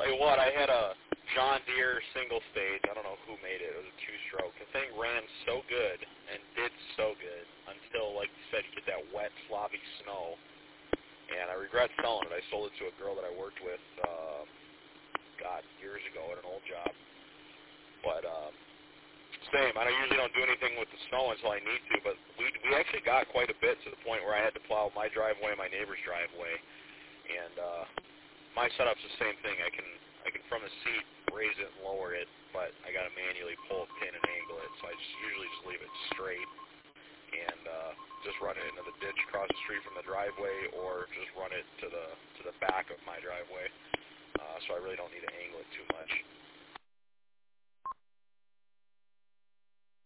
tell you what, I had a John Deere single stage. I don't know who made it. It was a two-stroke. The thing ran so good and did so good until, like you said, you get that wet, sloppy snow. And I regret selling it. I sold it to a girl that I worked with, years ago at an old job. But same. I usually don't do anything with the snow until I need to. But we actually got quite a bit to the point where I had to plow my driveway and my neighbor's driveway. And my setup's the same thing. I can from the seat raise it and lower it, but I got to manually pull a pin and angle it. So I usually just leave it straight and just run it into the ditch across the street from the driveway, or just run it to the back of my driveway. So I really don't need to angle it too much.